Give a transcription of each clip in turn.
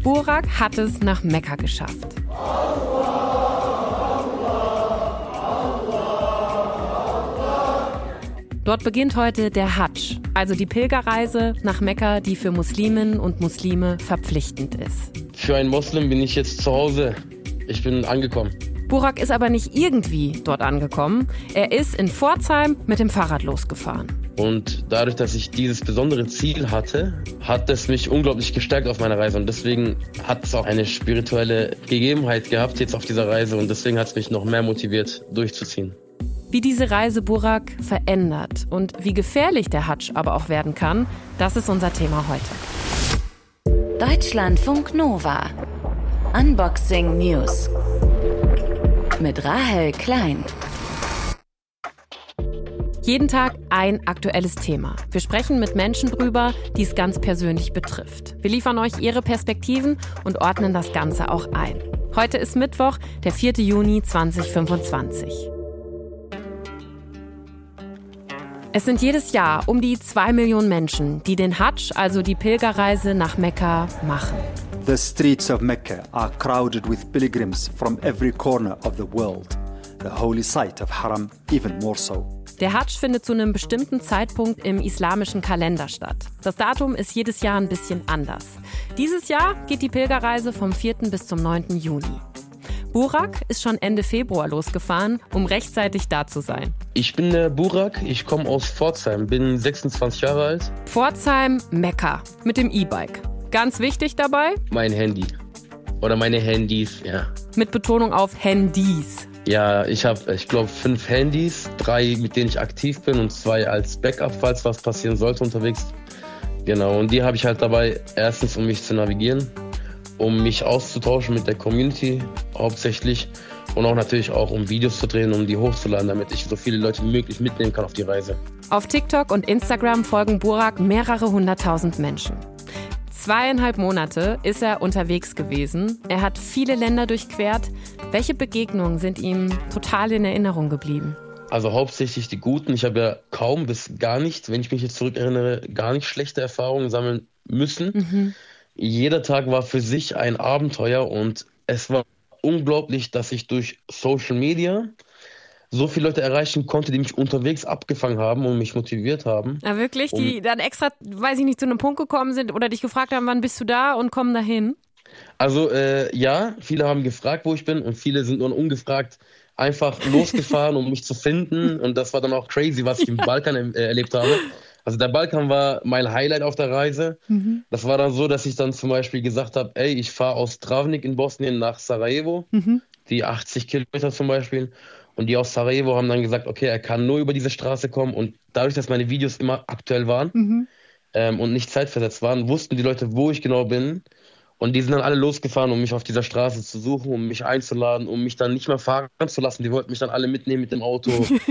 Burak hat es nach Mekka geschafft. Dort beginnt heute der Hadsch, also die Pilgerreise nach Mekka, die für Musliminnen und Muslime verpflichtend ist. Für einen Moslem bin ich jetzt zu Hause. Ich bin angekommen. Burak ist aber nicht irgendwie dort angekommen. Er ist in Pforzheim mit dem Fahrrad losgefahren. Und dadurch, dass ich dieses besondere Ziel hatte, hat es mich unglaublich gestärkt auf meiner Reise. Und deswegen hat es auch eine spirituelle Gegebenheit gehabt jetzt auf dieser Reise. Und deswegen hat es mich noch mehr motiviert, durchzuziehen. Wie diese Reise Burak verändert und wie gefährlich der Hadsch aber auch werden kann, das ist unser Thema heute. Deutschlandfunk Nova. Unboxing News. Mit Rahel Klein. Jeden Tag ein aktuelles Thema. Wir sprechen mit Menschen drüber, die es ganz persönlich betrifft. Wir liefern euch ihre Perspektiven und ordnen das Ganze auch ein. Heute ist Mittwoch, der 4. Juni 2025. Es sind jedes Jahr um die 2 Millionen Menschen, die den Hadsch, also die Pilgerreise nach Mekka, machen. The streets of Mecca are crowded with pilgrims from every corner of the world. The holy site of Haram even more so. Der Hadsch findet zu einem bestimmten Zeitpunkt im islamischen Kalender statt. Das Datum ist jedes Jahr ein bisschen anders. Dieses Jahr geht die Pilgerreise vom 4. bis zum 9. Juni. Burak ist schon Ende Februar losgefahren, um rechtzeitig da zu sein. Ich bin der Burak, ich komme aus Pforzheim, bin 26 Jahre alt. Pforzheim, Mekka, mit dem E-Bike. Ganz wichtig dabei? Mein Handy. Oder meine Handys, ja. Mit Betonung auf Handys. Ja, ich habe, 5 Handys, 3, mit denen ich aktiv bin und 2 als Backup, falls was passieren sollte unterwegs. Genau, und die habe ich halt dabei, erstens, um mich zu navigieren, um mich auszutauschen mit der Community hauptsächlich und auch natürlich auch, um Videos zu drehen, um die hochzuladen, damit ich so viele Leute wie möglich mitnehmen kann auf die Reise. Auf TikTok und Instagram folgen Burak mehrere 100.000 Menschen. 2,5 Monate ist er unterwegs gewesen. Er hat viele Länder durchquert. Welche Begegnungen sind ihm total in Erinnerung geblieben? Also hauptsächlich die guten. Ich habe ja kaum bis gar nicht, wenn ich mich jetzt zurückerinnere, gar nicht schlechte Erfahrungen sammeln müssen. Jeder Tag war für sich ein Abenteuer und es war unglaublich, dass ich durch Social Media so viele Leute erreichen konnte, die mich unterwegs abgefangen haben und mich motiviert haben. Ja, wirklich? Die dann extra, weiß ich nicht, zu einem Punkt gekommen sind oder dich gefragt haben, wann bist du da und kommen dahin? Also ja, viele haben gefragt, wo ich bin und viele sind nur ungefragt einfach losgefahren, um mich zu finden. Und das war dann auch crazy, was ich im Balkan erlebt habe. Also der Balkan war mein Highlight auf der Reise. Das war dann so, dass ich dann zum Beispiel gesagt habe, ey, ich fahre aus Travnik in Bosnien nach Sarajevo, die 80 Kilometer zum Beispiel. Und die aus Sarajevo haben dann gesagt, okay, er kann nur über diese Straße kommen. Und dadurch, dass meine Videos immer aktuell waren und nicht zeitversetzt waren, wussten die Leute, wo ich genau bin. Und die sind dann alle losgefahren, um mich auf dieser Straße zu suchen, um mich einzuladen, um mich dann nicht mehr fahren zu lassen. Die wollten mich dann alle mitnehmen mit dem Auto.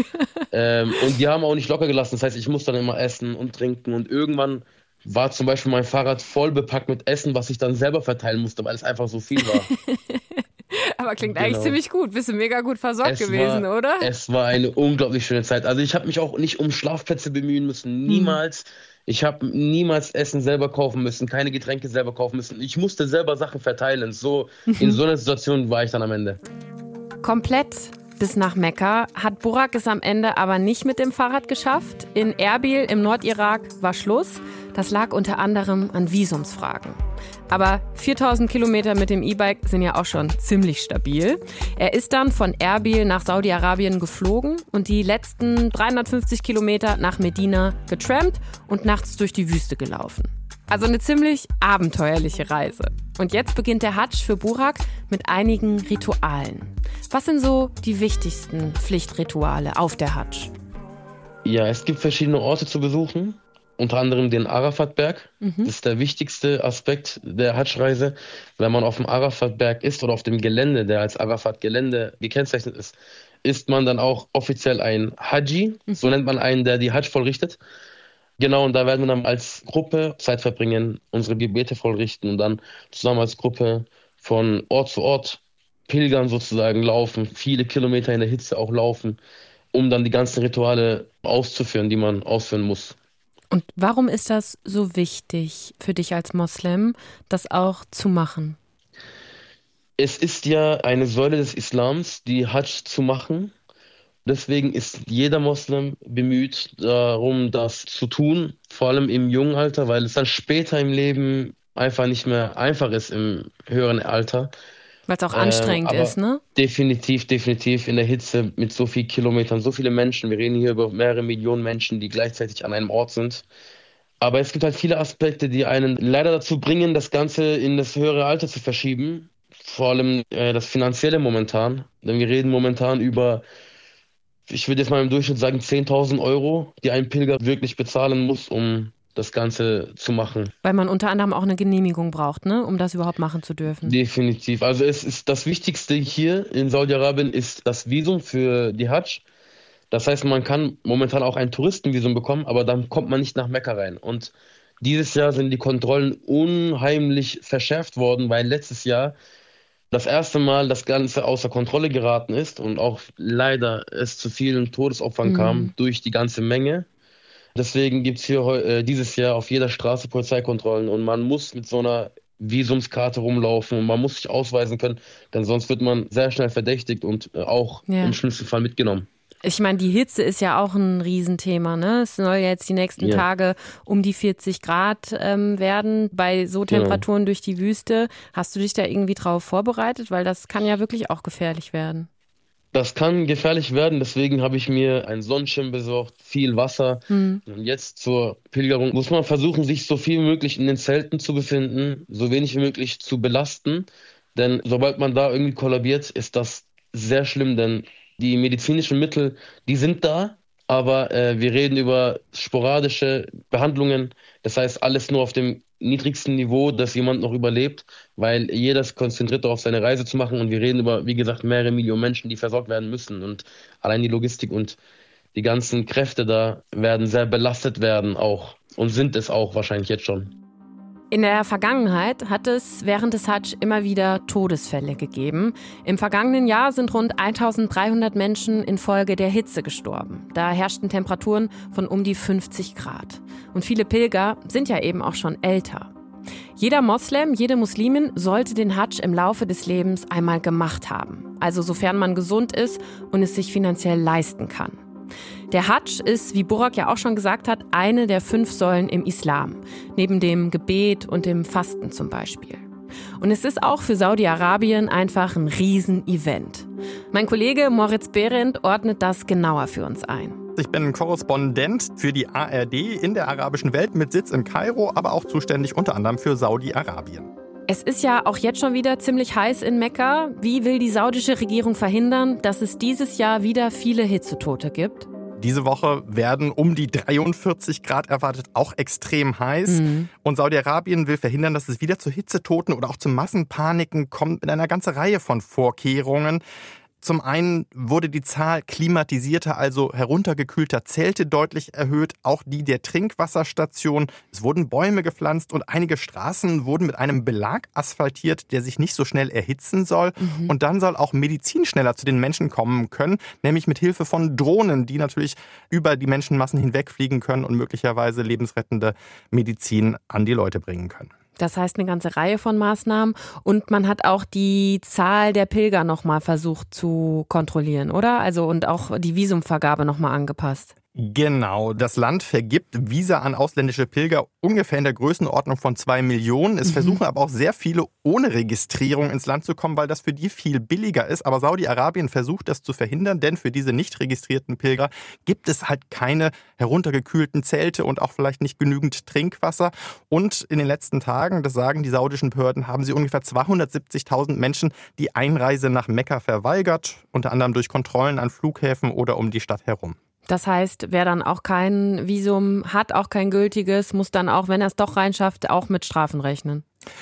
Und die haben auch nicht locker gelassen. Das heißt, ich musste dann immer essen und trinken. Und irgendwann war zum Beispiel mein Fahrrad voll bepackt mit Essen, was ich dann selber verteilen musste, weil es einfach so viel war. Aber klingt eigentlich ziemlich gut. Bist du mega gut versorgt gewesen, oder? Es war eine unglaublich schöne Zeit. Also ich habe mich auch nicht um Schlafplätze bemühen müssen. Niemals. Ich habe niemals Essen selber kaufen müssen, keine Getränke selber kaufen müssen. Ich musste selber Sachen verteilen. So, in so einer Situation war ich dann am Ende. Komplett bis nach Mekka hat Burak es am Ende aber nicht mit dem Fahrrad geschafft. In Erbil im Nordirak war Schluss. Das lag unter anderem an Visumsfragen. Aber 4.000 Kilometer mit dem E-Bike sind ja auch schon ziemlich stabil. Er ist dann von Erbil nach Saudi-Arabien geflogen und die letzten 350 Kilometer nach Medina getrampt und nachts durch die Wüste gelaufen. Also eine ziemlich abenteuerliche Reise. Und jetzt beginnt der Hadsch für Burak mit einigen Ritualen. Was sind so die wichtigsten Pflichtrituale auf der Hadsch? Ja, es gibt verschiedene Orte zu besuchen. Unter anderem den Arafat-Berg. Das ist der wichtigste Aspekt der Hadsch-Reise. Wenn man auf dem Arafat-Berg ist oder auf dem Gelände, der als Arafat-Gelände gekennzeichnet ist, ist man dann auch offiziell ein Haji. So nennt man einen, der die Hadsch vollrichtet. Genau, und da werden wir dann als Gruppe Zeit verbringen, unsere Gebete vollrichten und dann zusammen als Gruppe von Ort zu Ort pilgern sozusagen, laufen, viele Kilometer in der Hitze auch laufen, um dann die ganzen Rituale auszuführen, die man ausführen muss. Und warum ist das so wichtig für dich als Moslem, das auch zu machen? Es ist ja eine Säule des Islams, die Hajj zu machen. Deswegen ist jeder Moslem bemüht darum, das zu tun, vor allem im jungen Alter, weil es dann später im Leben einfach nicht mehr einfach ist im höheren Alter. Weil es auch anstrengend ist, ne? Definitiv in der Hitze mit so vielen Kilometern, so viele Menschen. Wir reden hier über mehrere Millionen Menschen, die gleichzeitig an einem Ort sind. Aber es gibt halt viele Aspekte, die einen leider dazu bringen, das Ganze in das höhere Alter zu verschieben. Vor allem das Finanzielle momentan. Denn wir reden momentan über, ich würde jetzt mal im Durchschnitt sagen, 10.000 Euro, die ein Pilger wirklich bezahlen muss, um das Ganze zu machen. Weil man unter anderem auch eine Genehmigung braucht, ne, um das überhaupt machen zu dürfen. Definitiv. Also es ist das Wichtigste hier in Saudi-Arabien ist das Visum für die Hajj. Das heißt, man kann momentan auch ein Touristenvisum bekommen, aber dann kommt man nicht nach Mekka rein. Und dieses Jahr sind die Kontrollen unheimlich verschärft worden, weil letztes Jahr das erste Mal das Ganze außer Kontrolle geraten ist und auch leider es zu vielen Todesopfern kam durch die ganze Menge. Deswegen gibt es hier dieses Jahr auf jeder Straße Polizeikontrollen und man muss mit so einer Visumskarte rumlaufen und man muss sich ausweisen können, denn sonst wird man sehr schnell verdächtigt und auch im schlimmsten Fall mitgenommen. Ich meine, die Hitze ist ja auch ein Riesenthema, ne? Es soll jetzt die nächsten Tage um die 40 Grad werden, bei so Temperaturen durch die Wüste. Hast du dich da irgendwie drauf vorbereitet? Weil das kann ja wirklich auch gefährlich werden. Das kann gefährlich werden, deswegen habe ich mir einen Sonnenschirm besorgt, viel Wasser. Und jetzt zur Pilgerung muss man versuchen, sich so viel wie möglich in den Zelten zu befinden, so wenig wie möglich zu belasten. Denn sobald man da irgendwie kollabiert, ist das sehr schlimm, denn die medizinischen Mittel, die sind da, aber wir reden über sporadische Behandlungen. Das heißt, alles nur auf dem niedrigsten Niveau, dass jemand noch überlebt, weil jeder ist konzentriert darauf, seine Reise zu machen und wir reden über, wie gesagt, mehrere Millionen Menschen, die versorgt werden müssen und allein die Logistik und die ganzen Kräfte da werden sehr belastet werden auch und sind es auch wahrscheinlich jetzt schon. In der Vergangenheit hat es während des Hajj immer wieder Todesfälle gegeben. Im vergangenen Jahr sind rund 1.300 Menschen infolge der Hitze gestorben. Da herrschten Temperaturen von um die 50 Grad. Und viele Pilger sind ja eben auch schon älter. Jeder Moslem, jede Muslimin sollte den Hajj im Laufe des Lebens einmal gemacht haben. Also sofern man gesund ist und es sich finanziell leisten kann. Der Hajj ist, wie Burak ja auch schon gesagt hat, eine der 5 Säulen im Islam, neben dem Gebet und dem Fasten zum Beispiel. Und es ist auch für Saudi-Arabien einfach ein Riesen-Event. Mein Kollege Moritz Behrendt ordnet das genauer für uns ein. Ich bin Korrespondent für die ARD in der arabischen Welt mit Sitz in Kairo, aber auch zuständig unter anderem für Saudi-Arabien. Es ist ja auch jetzt schon wieder ziemlich heiß in Mekka. Wie will die saudische Regierung verhindern, dass es dieses Jahr wieder viele Hitzetote gibt? Diese Woche werden um die 43 Grad erwartet, auch extrem heiß. Und Saudi-Arabien will verhindern, dass es wieder zu Hitzetoten oder auch zu Massenpaniken kommt mit einer ganzen Reihe von Vorkehrungen. Zum einen wurde die Zahl klimatisierter, also heruntergekühlter Zelte deutlich erhöht, auch die der Trinkwasserstation. Es wurden Bäume gepflanzt und einige Straßen wurden mit einem Belag asphaltiert, der sich nicht so schnell erhitzen soll. Und dann soll auch Medizin schneller zu den Menschen kommen können, nämlich mit Hilfe von Drohnen, die natürlich über die Menschenmassen hinwegfliegen können und möglicherweise lebensrettende Medizin an die Leute bringen können. Das heißt eine ganze Reihe von Maßnahmen und man hat auch die Zahl der Pilger nochmal versucht zu kontrollieren, oder? Also und auch die Visumvergabe nochmal angepasst. Genau, das Land vergibt Visa an ausländische Pilger ungefähr in der Größenordnung von 2 Millionen. Es versuchen aber auch sehr viele ohne Registrierung ins Land zu kommen, weil das für die viel billiger ist. Aber Saudi-Arabien versucht das zu verhindern, denn für diese nicht registrierten Pilger gibt es halt keine heruntergekühlten Zelte und auch vielleicht nicht genügend Trinkwasser. Und in den letzten Tagen, das sagen die saudischen Behörden, haben sie ungefähr 270.000 Menschen die Einreise nach Mekka verweigert, unter anderem durch Kontrollen an Flughäfen oder um die Stadt herum. Das heißt, wer dann auch kein Visum hat, auch kein gültiges, muss dann auch, wenn er es doch reinschafft, auch mit Strafen rechnen.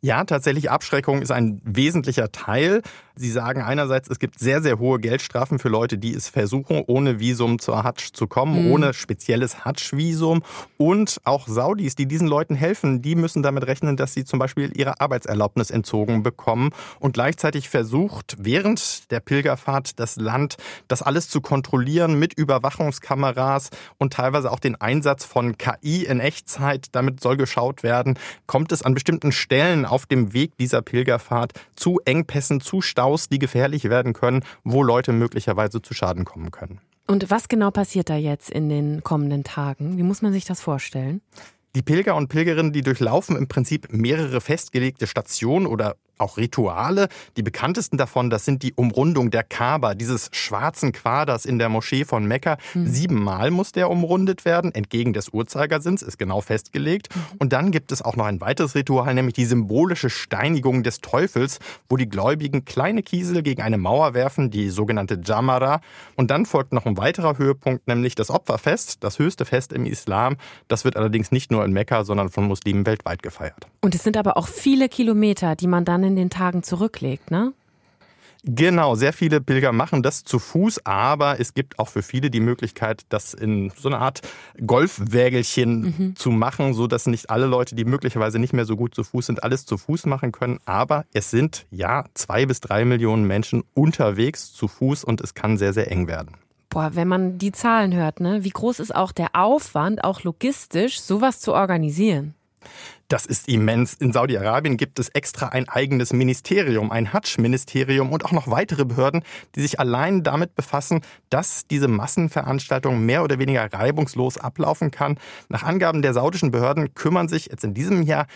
Ja, tatsächlich, Abschreckung ist ein wesentlicher Teil. Sie sagen einerseits, es gibt sehr, sehr hohe Geldstrafen für Leute, die es versuchen, ohne Visum zur Hadsch zu kommen, ohne spezielles Hadsch-Visum. Und auch Saudis, die diesen Leuten helfen, die müssen damit rechnen, dass sie zum Beispiel ihre Arbeitserlaubnis entzogen bekommen. Und gleichzeitig versucht während der Pilgerfahrt das Land, das alles zu kontrollieren mit Überwachungskameras und teilweise auch den Einsatz von KI in Echtzeit. Damit soll geschaut werden, kommt es an bestimmten Stellen auf dem Weg dieser Pilgerfahrt zu Engpässen, zu Staus, die gefährlich werden können, wo Leute möglicherweise zu Schaden kommen können. Und was genau passiert da jetzt in den kommenden Tagen? Wie muss man sich das vorstellen? Die Pilger und Pilgerinnen, die durchlaufen im Prinzip mehrere festgelegte Stationen oder auch Rituale. Die bekanntesten davon, das sind die Umrundung der Kaaba, dieses schwarzen Quaders in der Moschee von Mekka. 7-mal muss der umrundet werden, entgegen des Uhrzeigersinns, ist genau festgelegt. Und dann gibt es auch noch ein weiteres Ritual, nämlich die symbolische Steinigung des Teufels, wo die Gläubigen kleine Kiesel gegen eine Mauer werfen, die sogenannte Jamara. Und dann folgt noch ein weiterer Höhepunkt, nämlich das Opferfest, das höchste Fest im Islam. Das wird allerdings nicht nur in Mekka, sondern von Muslimen weltweit gefeiert. Und es sind aber auch viele Kilometer, die man dann in den Tagen zurücklegt, ne? Genau, sehr viele Pilger machen das zu Fuß, aber es gibt auch für viele die Möglichkeit, das in so einer Art Golfwägelchen zu machen, sodass nicht alle Leute, die möglicherweise nicht mehr so gut zu Fuß sind, alles zu Fuß machen können. Aber es sind 2 bis 3 Millionen Menschen unterwegs zu Fuß und es kann sehr, sehr eng werden. Boah, wenn man die Zahlen hört, ne? Wie groß ist auch der Aufwand, auch logistisch, sowas zu organisieren? Das ist immens. In Saudi-Arabien gibt es extra ein eigenes Ministerium, ein Hadsch-Ministerium und auch noch weitere Behörden, die sich allein damit befassen, dass diese Massenveranstaltung mehr oder weniger reibungslos ablaufen kann. Nach Angaben der saudischen Behörden kümmern sich jetzt in diesem Jahr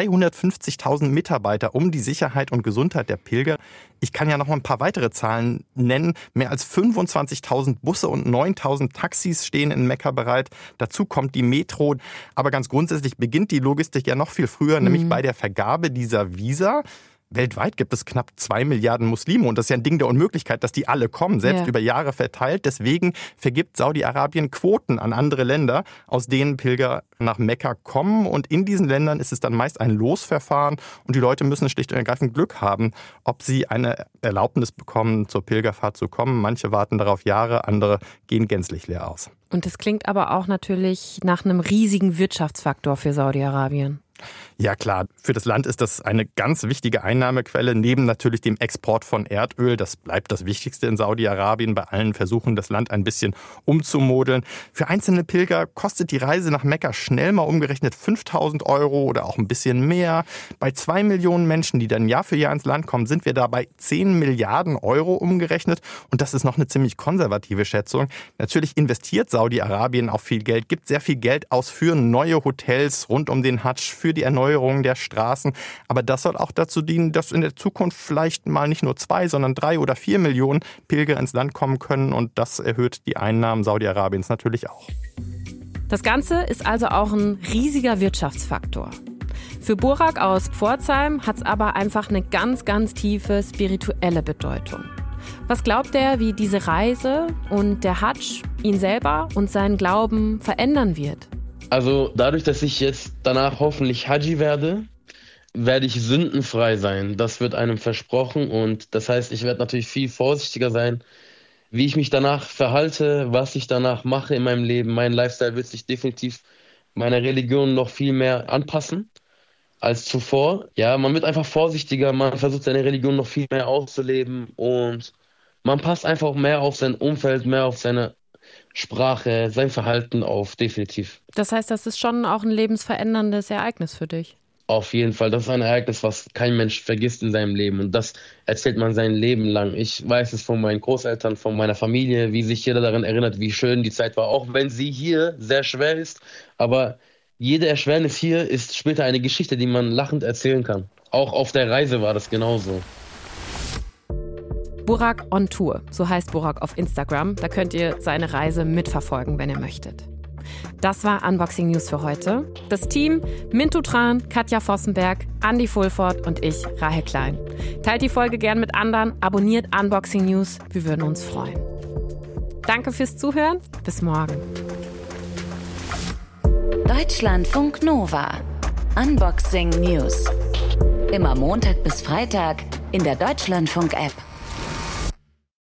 250.000 Mitarbeiter um die Sicherheit und Gesundheit der Pilger. Ich kann ja noch mal ein paar weitere Zahlen nennen. Mehr als 25.000 Busse und 9.000 Taxis stehen in Mekka bereit. Dazu kommt die Metro. Aber ganz grundsätzlich beginnt die Logistik ja noch viel früher, nämlich bei der Vergabe dieser Visa. Weltweit gibt es knapp 2 Milliarden Muslime und das ist ja ein Ding der Unmöglichkeit, dass die alle kommen, selbst über Jahre verteilt. Deswegen vergibt Saudi-Arabien Quoten an andere Länder, aus denen Pilger nach Mekka kommen. Und in diesen Ländern ist es dann meist ein Losverfahren und die Leute müssen schlicht und ergreifend Glück haben, ob sie eine Erlaubnis bekommen, zur Pilgerfahrt zu kommen. Manche warten darauf Jahre, andere gehen gänzlich leer aus. Und es klingt aber auch natürlich nach einem riesigen Wirtschaftsfaktor für Saudi-Arabien. Ja klar, für das Land ist das eine ganz wichtige Einnahmequelle, neben natürlich dem Export von Erdöl. Das bleibt das Wichtigste in Saudi-Arabien bei allen Versuchen, das Land ein bisschen umzumodeln. Für einzelne Pilger kostet die Reise nach Mekka schnell mal umgerechnet 5.000 € oder auch ein bisschen mehr. Bei 2 Millionen Menschen, die dann Jahr für Jahr ins Land kommen, sind wir da bei 10 Milliarden € umgerechnet. Und das ist noch eine ziemlich konservative Schätzung. Natürlich investiert Saudi-Arabien auch viel Geld, gibt sehr viel Geld aus für neue Hotels rund um den Hadsch, für die Erneuerung der Straßen. Aber das soll auch dazu dienen, dass in der Zukunft vielleicht mal nicht nur 2, sondern 3 oder 4 Millionen Pilger ins Land kommen können. Und das erhöht die Einnahmen Saudi-Arabiens natürlich auch. Das Ganze ist also auch ein riesiger Wirtschaftsfaktor. Für Burak aus Pforzheim hat es aber einfach eine ganz, ganz tiefe spirituelle Bedeutung. Was glaubt er, wie diese Reise und der Hadsch ihn selber und seinen Glauben verändern wird? Also dadurch, dass ich jetzt danach hoffentlich Haji werde, werde ich sündenfrei sein. Das wird einem versprochen und das heißt, ich werde natürlich viel vorsichtiger sein, wie ich mich danach verhalte, was ich danach mache in meinem Leben. Mein Lifestyle wird sich definitiv meiner Religion noch viel mehr anpassen als zuvor. Ja, man wird einfach vorsichtiger, man versucht seine Religion noch viel mehr auszuleben und man passt einfach mehr auf sein Umfeld, mehr auf seine Sprache, sein Verhalten auf, definitiv. Das heißt, das ist schon auch ein lebensveränderndes Ereignis für dich? Auf jeden Fall, das ist ein Ereignis, was kein Mensch vergisst in seinem Leben und das erzählt man sein Leben lang. Ich weiß es von meinen Großeltern, von meiner Familie, wie sich jeder daran erinnert, wie schön die Zeit war, auch wenn sie hier sehr schwer ist, aber jede Erschwernis hier ist später eine Geschichte, die man lachend erzählen kann. Auch auf der Reise war das genauso. Burak on Tour, so heißt Burak auf Instagram. Da könnt ihr seine Reise mitverfolgen, wenn ihr möchtet. Das war Unboxing News für heute. Das Team Mintu Tran, Katja Vossenberg, Andi Fulford und ich, Rahel Klein. Teilt die Folge gern mit anderen, abonniert Unboxing News, wir würden uns freuen. Danke fürs Zuhören, bis morgen. Deutschlandfunk Nova. Unboxing News. Immer Montag bis Freitag in der Deutschlandfunk-App.